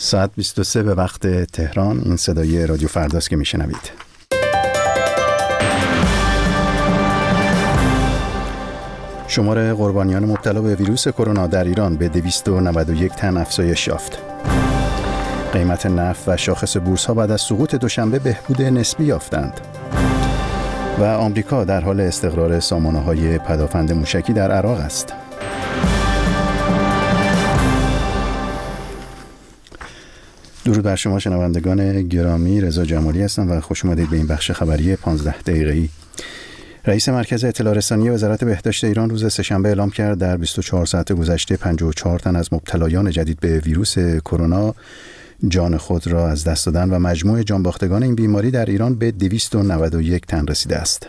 ساعت 23 به وقت تهران. این صدای رادیو فرداست که میشنوید. شمار قربانیان مبتلا به ویروس کرونا در ایران به 291 تن افزایش یافت. قیمت نفت و شاخص بورس ها بعد از سقوط دوشنبه بهبود نسبی یافتند. و آمریکا در حال استقرار سامانه‌های پدافند موشکی در عراق است. درود بر شما شنوندگان گرامی، رضا جمالی هستم و خوش اومدید به این بخش خبری 15 دقیقه‌ای. رئیس مرکز اطلاع رسانی وزارت بهداشت ایران روز سه‌شنبه اعلام کرد در 24 ساعت گذشته 54 تن از مبتلایان جدید به ویروس کرونا جان خود را از دست دادن و مجموع جانباختگان این بیماری در ایران به 291 تن رسیده است.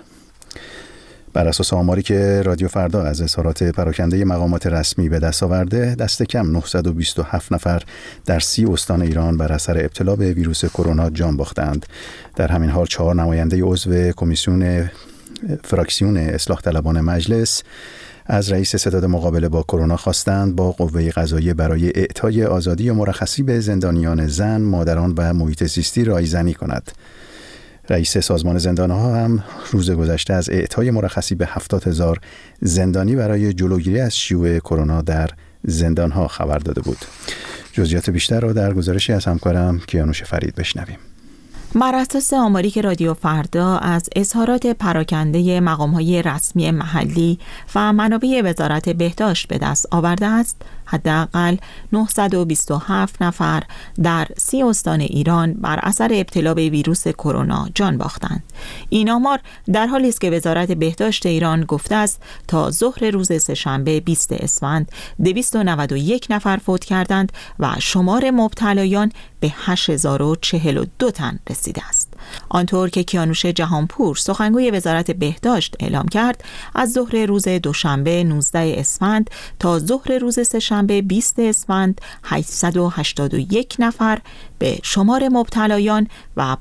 بر اساس آماری که رادیو فردا از اظهارات پراکنده مقامات رسمی به دست آورده، دست کم 927 نفر در 30 استان ایران بر اثر ابتلا به ویروس کرونا جان باختند. در همین حال 4 نماینده عضو کمیسیون فراکسیون اصلاح طلبان مجلس از رئیس ستاد مقابله با کرونا خواستند با قوه قضاییه برای اعطای آزادی و مرخصی به زندانیان زن، مادران و محیط زیستی رایزنی کند. رئیس سازمان زندانها هم روز گذشته از اعطای مرخصی به 70,000 زندانی برای جلوگیری از شیوع کرونا در زندانها خبر داده بود. جزئیات بیشتر را در گزارشی از همکارم کیانوش فرید بشنویم. بر اساس آماری که رادیو فردا از اظهارات پراکنده مقام‌های رسمی محلی و منابع وزارت بهداشت به دست آورده است، حداقل 927 نفر در 30 استان ایران بر اثر ابتلا به ویروس کرونا جان باختند. این آمار در حالی است که وزارت بهداشت ایران گفته است تا ظهر روز سه‌شنبه 20 اسفند 291 نفر فوت کردند و شمار مبتلایان به 8042 تن رسیده است. آنطور که کیانوش جهانپور سخنگوی وزارت بهداشت اعلام کرد، از ظهر روز دوشنبه 19 اسفند تا ظهر روز سه‌شنبه 20 اسفند 881 نفر به شمار مبتلایان و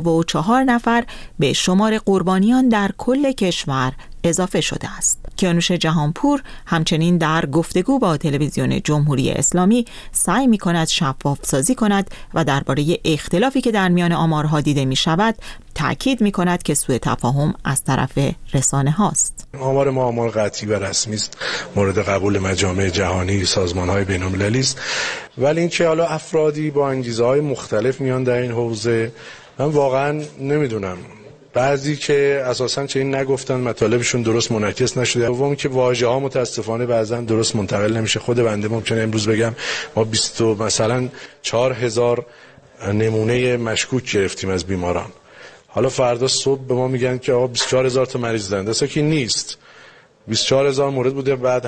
54 نفر به شمار قربانیان در کل کشور اضافه شده است. کیانوش جهانپور همچنین در گفتگو با تلویزیون جمهوری اسلامی سعی می کند شفاف سازی کند و درباره اختلافی که در میان آمارها دیده می شود تأکید می کند که سوء تفاهم از طرف رسانه هاست. آمار ما آمار قطعی و رسمی است، مورد قبول مجامع جهانی، سازمان‌های بین‌المللی است، ولی اینکه حالا افرادی با انگیزه‌های مختلف میان در این حوزه، من واقعا نمیدونم. بعضی که اساساً چه این نگفتن، مطالبشون درست منعکس نشده، دوم که واژه‌ها متاسفانه بعضاً درست منتقل نمیشه. خود بنده ممکنه امروز بگم ما 20 مثلا 4000 نمونه مشکوک گرفتیم از بیماران، حالا فردا صبح به ما میگن که آقا 24000 تا مریض دارن. اصلا که نیست. 24000 مورد بوده، بعد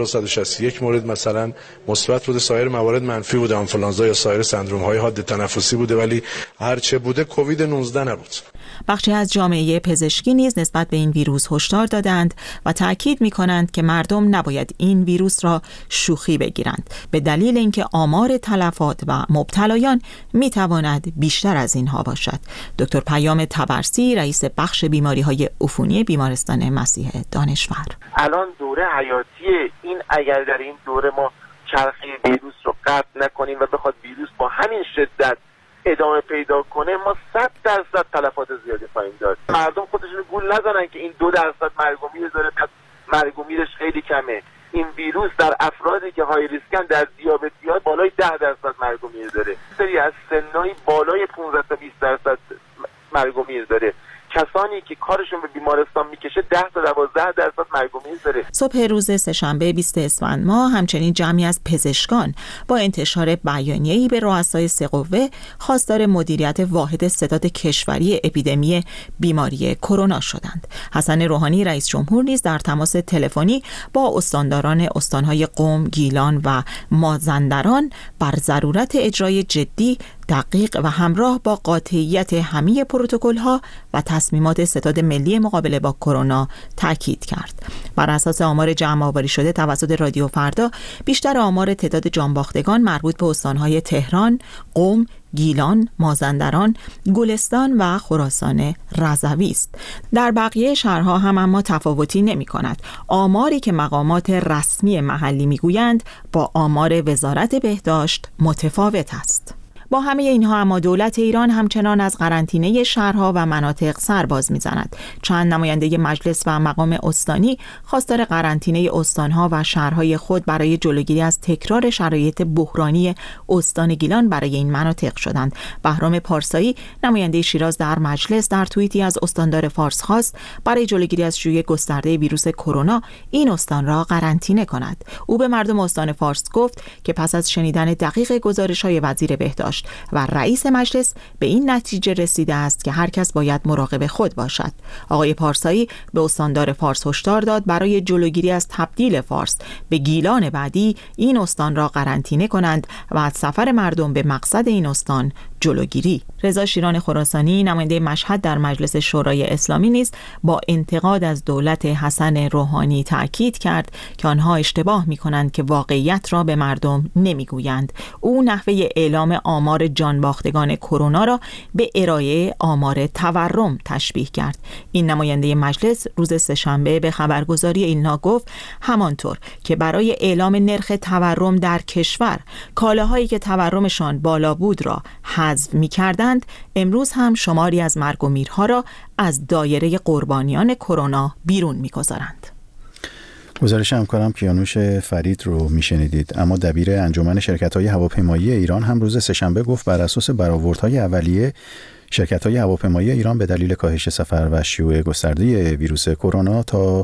7161 مورد مثلا مثبت بوده، سایر موارد منفی بوده، آنفولانزا یا سایر سندروم‌های حاد تنفسی بوده، ولی هر چه بوده کووید 19 نبود. بخشی از جامعه پزشکی نیز نسبت به این ویروس هشدار دادند و تأکید می‌کنند که مردم نباید این ویروس را شوخی بگیرند، به دلیل اینکه آمار تلفات و مبتلایان می‌تواند بیشتر از اینها باشد. دکتر پیام طبرسی، رئیس بخش بیماری‌های عفونی بیمارستان مسیح دانشور: الان دوره حیاتی این، اگر در این دوره ما چرخه ویروس رو قطع نکنیم و بخواد ویروس با همین شدت ادامه پیدا کنه، ما 100% تلفات زیادی خواهیم داشت. مردم خودشون گول نزنن که این 2% مرگ و میر داره، پس مرگ و میرش خیلی کمه. این ویروس در افرادی که های ریسکن، در دیابتی‌ها بالای 10% مرگ و میر داره، سری از سنای بالای 15 تا 20% مرگ و میر داره. کسانی که کارشون به بیمارستان میکشه 10 تا 12% مرگ و میر داره. صبح روز سه‌شنبه 20 اسفند ماه همچنین جمعی از پزشکان با انتشار بیانیه‌ای به رؤسای سه قوه خواستار مدیریت واحد ستاد کشوری اپیدمی بیماری کرونا شدند. حسن روحانی رئیس جمهور نیز در تماس تلفنی با استانداران استان‌های قم، گیلان و مازندران بر ضرورت اجرای جدی، دقیق و همراه با قاطعیت همه پروتکل‌ها و تصمیمات ستاد ملی مقابله با کرونا تاکید کرد. بر اساس آمار جمع‌آوری شده توسط رادیو فردا، بیشتر آمار تعداد جانباختگان مربوط به استان‌های تهران، قم، گیلان، مازندران، گلستان و خراسان رضوی است. در بقیه شهرها هم اما تفاوتی نمی‌کند. آماری که مقامات رسمی محلی می‌گویند با آمار وزارت بهداشت متفاوت است. با همه اینها اما دولت ایران همچنان از قرنطینه شهرها و مناطق سر باز می‌زند. چند نماینده مجلس و مقام استانی خواستار قرنطینه استانها و شهرهای خود برای جلوگیری از تکرار شرایط بحرانی استان گیلان برای این مناطق شدند. بهرام پارسایی نماینده شیراز در مجلس در توییتی از استاندار فارس خواست برای جلوگیری از شیوع گسترده ویروس کرونا این استان را قرنطینه کند. او به مردم استان فارس گفت که پس از شنیدن دقیق گزارش‌های وزیر بهداشت و رئیس مجلس به این نتیجه رسیده است که هر کس باید مراقب خود باشد. آقای پارسایی به استاندار فارس هشدار داد برای جلوگیری از تبدیل فارس به گیلان بعدی این استان را قرنطینه کنند و از سفر مردم به مقصد این استان جلوگیری. رضا شیران خراسانی نماینده مشهد در مجلس شورای اسلامی نیز با انتقاد از دولت حسن روحانی تأکید کرد که آنها اشتباه می‌کنند که واقعیت را به مردم نمی‌گویند. او نحوه اعلام آمار جانباختگان کرونا را به ارائه آمار تورم تشبیه کرد. این نماینده مجلس روز سه‌شنبه به خبرگزاری ایلنا گفت همانطور که برای اعلام نرخ تورم در کشور کالاهایی که تورمشان بالا بود را حذف می‌کردند، امروز هم شماری از مرگ و میرها را از دایره قربانیان کرونا بیرون می‌گذارند. گزارش همکارم کیانوش فرید رو میشنیدید. اما دبیر انجمن شرکت‌های هواپیمایی ایران هم روز سه‌شنبه گفت بر اساس برآوردهای اولیه شرکت‌های هواپیمایی ایران به دلیل کاهش سفر و شیوع گسترده ویروس کرونا تا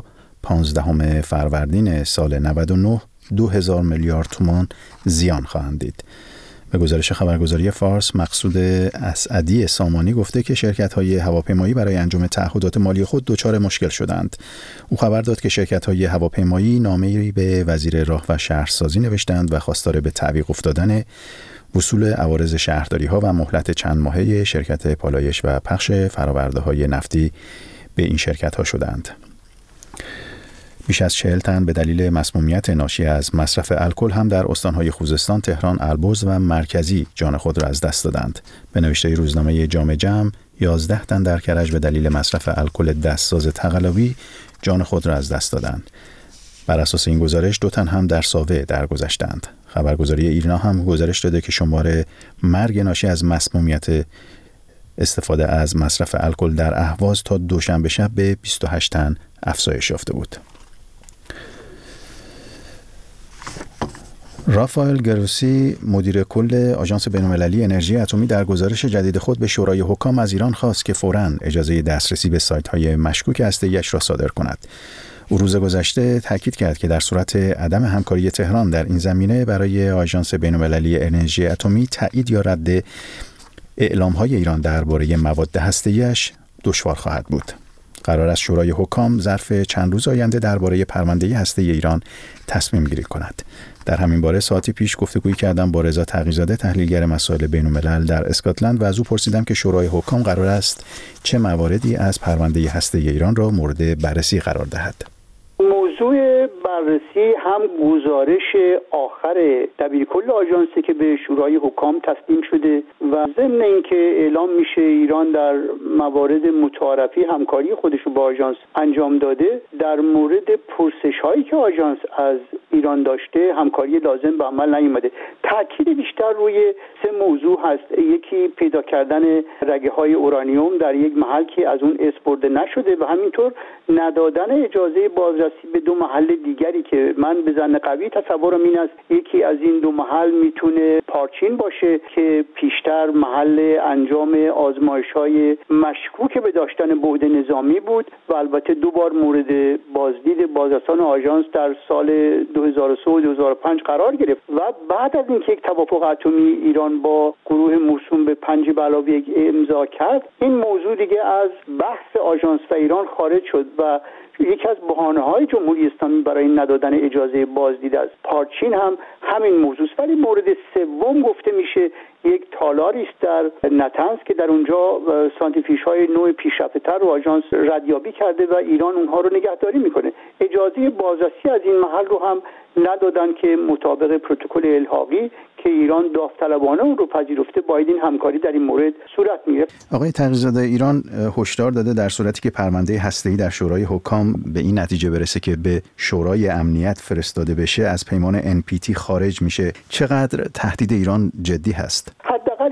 15 فروردین سال 99 2000 میلیارد تومان زیان خواهند دید. به گزارش خبرگزاری فارس مقصود اسعدی سامانی گفته که شرکت‌های هواپیمایی برای انجام تعهدات مالی خود دچار مشکل شدند. او خبر داد که شرکت‌های هواپیمایی نامه‌ای به وزیر راه و شهرسازی نوشتند و خواستار به تعویق افتادن وصول عوارض شهرداری‌ها و مهلت چند ماهه شرکت پالایش و پخش فرآورده‌های نفتی به این شرکت‌ها شدند. بیش از 40 تن به دلیل مسمومیت ناشی از مصرف الکل هم در استان‌های خوزستان، تهران، البرز و مرکزی جان خود را از دست دادند. به نوشته روزنامه جامع جمع 11 تن در کرج به دلیل مصرف الکل دستساز تقلبی جان خود را از دست دادند. بر اساس این گزارش 2 تن هم در ساوه درگذشتند. خبرگزاری ایرنا هم گزارش داده که شمار مرگ ناشی از مسمومیت استفاده از مصرف الکل در اهواز تا دوشنبه شب به 28 تن افزایش یافته بود. رافائل گروسی مدیر کل آژانس بین‌المللی انرژی اتمی در گزارش جدید خود به شورای حکام از ایران خواست که فوراً اجازه دسترسی به سایت‌های مشکوک هسته‌ای‌اش را صادر کند. او روز گذشته تاکید کرد که در صورت عدم همکاری تهران در این زمینه برای آژانس بین‌المللی انرژی اتمی تایید یا رد اعلام‌های ایران درباره مواد هسته‌ای‌اش دشوار خواهد بود. قرار است شورای حکام ظرف چند روز آینده درباره پرونده هسته‌ای ایران تصمیم گیری کند. در همین باره ساعتی پیش گفتگویی کردم با رضا تقی‌زاده تحلیلگر مسائل بین‌الملل در اسکاتلند و از او پرسیدم که شورای حکام قرار است چه مواردی از پرونده هسته‌ای ایران را مورد بررسی قرار دهد. موضوع بررسی هم گزارش آخر دبیرکل آژانسی که به شورای حکام تسلیم شده و ضمن اینکه اعلام میشه ایران در موارد متعارفی همکاری خودش رو با آژانس انجام داده، در مورد پرسش هایی که آژانس از ایران داشته همکاری لازم به عمل نیامده. تاکید بیشتر روی 3 موضوع هست. یکی پیدا کردن رگه های اورانیوم در یک محل که از اون اسپرده نشده و همینطور ندادن اجازه بازرسی به 2 محل دیگری که من به ظن قوی تصورم این است یکی از این 2 محل میتونه پارچین باشه که پیشتر محل انجام آزمایش‌های مشکوک به داشتن بعد نظامی بود و البته 2 بار مورد بازدید بازرسان آژانس در سال 2003 و 2005 قرار گرفت و بعد از اینکه یک توافق اتمی ایران با گروه موسوم به 5+1 امضا کرد، این موضوع دیگه از بحث آژانس و ایران خارج شد و یکی از بهانه‌های جمهوری اسلامی برای ندادن اجازه بازدید از پارچین هم همین موضوع است. ولی مورد سوم گفته میشه یک تالاری است در نتنز که در اونجا سانتریفیوژهای نوع پیشرفته‌تر رو آژانس ردیابی کرده و ایران اونها رو نگهداری میکنه. اجازه بازرسی از این محل رو هم ندادن که مطابق پروتکل الحاقی که ایران داوطلبانه اون رو پذیرفته باید این همکاری در این مورد صورت میگیره. آقای تقی‌زاده، ایران هشدار داده در صورتی که پرونده هسته‌ای در شورای حکام به این نتیجه برسه که به شورای امنیت فرستاده بشه از پیمان NPT خارج میشه. چقدر تهدید ایران جدی هست؟ حداقل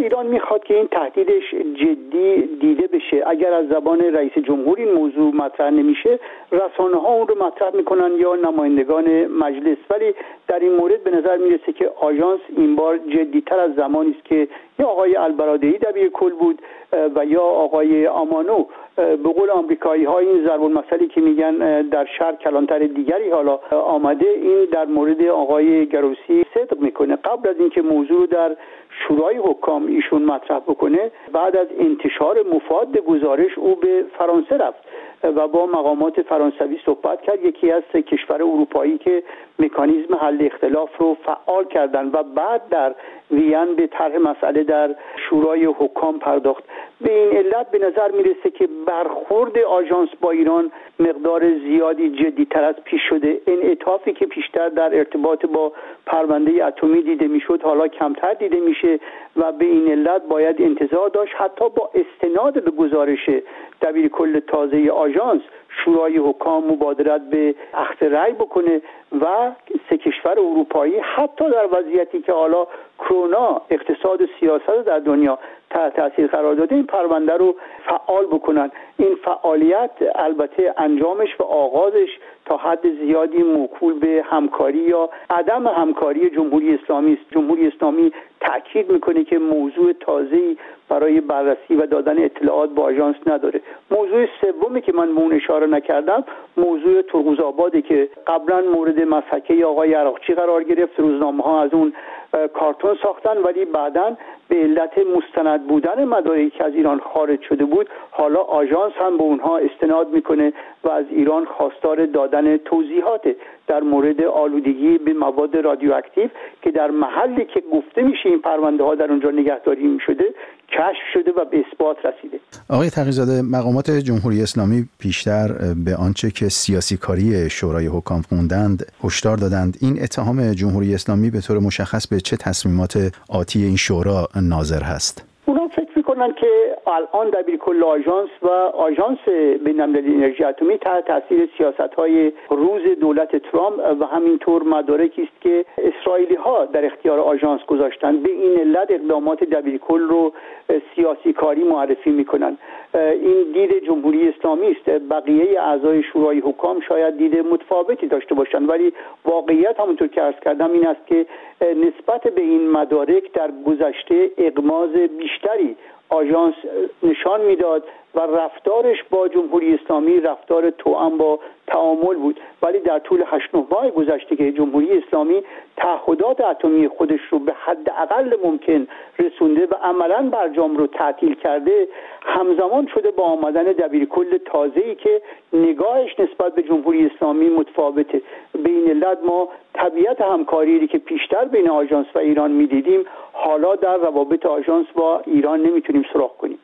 ایران میخواد که این تهدیدش جدی دیده بشه. اگر از زبان رئیس جمهور این موضوع مطرح نمیشه، رسانه‌ها اون رو مطرح میکنن یا نمایندگان مجلس. ولی در این مورد به نظر میرسه که آژانس این بار جدی‌تر از زمانی است که یا آقای البرادعی دبیرکل بود و یا آقای آمانو. به قول آمریکایی‌ها این ضرب المثلی که میگن در شهر کلانتر دیگری حالا آمده، این در مورد آقای گروسی صدق میکنه. قبل از اینکه موضوع رو در شورای حکام ایشون مطرح بکنه، بعد از انتشار مفاد گزارش او به فرانسه رفت و با مقامات فرانسوی صحبت کرد، یکی از کشور اروپایی که مکانیزم حل اختلاف رو فعال کردن و بعد در وین به طرح مسئله در شورای حکام پرداخت. به این علت به نظر میرسه که برخورد آژانس با ایران مقدار زیادی جدی‌تر از پیش شده. انعطافی که پیشتر در ارتباط با پرونده اتمی دیده میشد حالا کمتر دیده میشه و به این علت باید انتظار داشت حتی با استناد به گزارش دبیرکل تازه آژانس شورای حکام مبادرت به اخذ رأی بکنه و سه کشور اروپایی حتی در وضعیتی که حالا کرونا اقتصاد و سیاست در دنیا تحت تاثیر قرار داده این پرونده رو فعال بکنن. این فعالیت البته انجامش و آغازش تا حد زیادی موکول به همکاری یا عدم همکاری جمهوری اسلامی است. جمهوری اسلامی تأکید میکنه که موضوع تازه‌ای برای بررسی و دادن اطلاعات با آژانس نداره. موضوع سومی که من به اون اشاره نکردم موضوع ترمزآبادی که قبلا مورد مسحکه آقای عراقچی قرار گرفت. روزنامه‌ها از اون کارتون ساختن ولی بعداً به علت مستند بودن مدارکی که از ایران خارج شده بود حالا آژانس هم به اونها استناد میکنه و از ایران خواستار دادن توضیحات در مورد آلودگی به مواد رادیواکتیو که در محلی که گفته میشه این پرونده ها در اونجا نگهداری میشده کشف شده و به اثبات رسیده. آقای تقی‌زاده، مقامات جمهوری اسلامی پیشتر به آنچه که سیاسی کاری شورای حکام خوندند هشدار دادند. این اتهام جمهوری اسلامی به طور مشخص به چه تصمیمات آتی این شورا ناظر هست؟ اونا فکر میکنن که الان دبیرکل آژانس و آژانس بین‌المللی انرژی اتمی تحت تاثیر سیاست‌های روز دولت ترامپ و همینطور مدارکی است که اسرائیلی‌ها در اختیار آژانس گذاشتن. به این علت اقدامات دبیرکل رو سیاسی کاری معرفی میکنن. این دید جمهوری اسلامی است. بقیه اعضای شورای حکام شاید دید متفاوتی داشته باشند ولی واقعیت همونطور که عرض کردم این است که نسبت به این مدارک در گذشته اغماض بیشتری آژانس نشان میداد و رفتارش با جمهوری اسلامی رفتار توأم با تعامل بود. ولی در طول 8-9 ماه گذشته که جمهوری اسلامی تعهدات اتمی خودش رو به حد اقل ممکن رسونده و عملاً برجام رو تعطیل کرده، همزمان شده با آمدن دبیرکل تازه‌ای که نگاهش نسبت به جمهوری اسلامی متفاوته. به این علت ما طبیعت همکاری که پیشتر بین آژانس و ایران می‌دیدیم حالا در روابط آژانس با ایران نمیتونیم سراغ کنیم.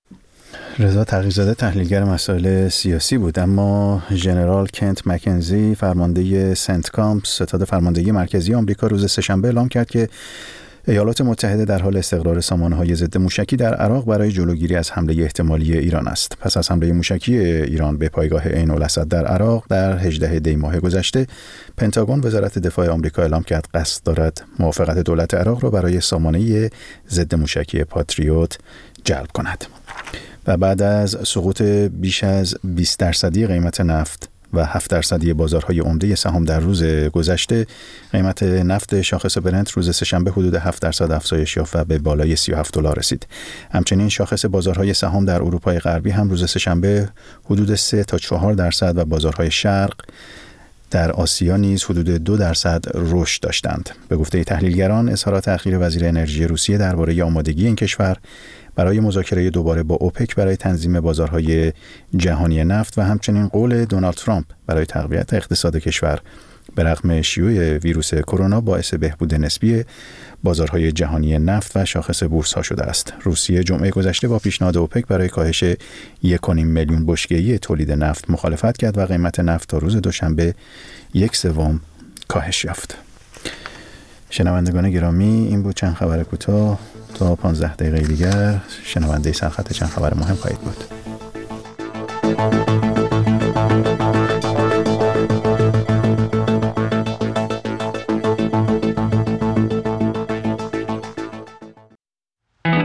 رضا تقی‌زاده تحلیلگر مسائل سیاسی بود، اما ژنرال کنت مکنزی فرمانده سنتکام ستاد فرماندهی مرکزی آمریکا روز سه‌شنبه اعلام کرد که ایالات متحده در حال استقرار سامانه‌های ضد موشکی در عراق برای جلوگیری از حمله احتمالی ایران است. پس از حمله موشکی ایران به پایگاه عین الاسد در عراق در 18 دی ماه گذشته، پنتاگون وزارت دفاع آمریکا اعلام کرد قصد دارد موافقت دولت عراق را برای سامانه ضد موشکی پاتریوت جلب کند. و بعد از سقوط بیش از 20% قیمت نفت و 7% بازارهای عمده سهام در روز گذشته، قیمت نفت شاخص برنت روز سه‌شنبه حدود 7% افزایش یافت و به بالای $37 رسید. همچنین شاخص بازارهای سهام در اروپای غربی هم روز سه‌شنبه حدود 3 تا 4% و بازارهای شرق در آسیا نیز حدود 2% رشد داشتند. به گفته تحلیلگران، اظهارات اخیر وزیر انرژی روسیه درباره آمادگی این کشور برای مذاکره دوباره با اوپک برای تنظیم بازارهای جهانی نفت و همچنین قول دونالد ترامپ برای تقویت اقتصاد کشور به رغم شیوع ویروس کرونا باعث بهبود نسبی بازارهای جهانی نفت و شاخص بورس ها شده است. روسیه جمعه گذشته با پیشنهاد اوپک برای کاهش 1.5 میلیون بشکه‌ای تولید نفت مخالفت کرد و قیمت نفت تا روز دوشنبه 1/3 کاهش یافت. شنوندگان گرامی، این بود چند خبر کوتاه. تا 15 دقیقه دیگر شنونده سرخط چند خبر مهم خواهید بود.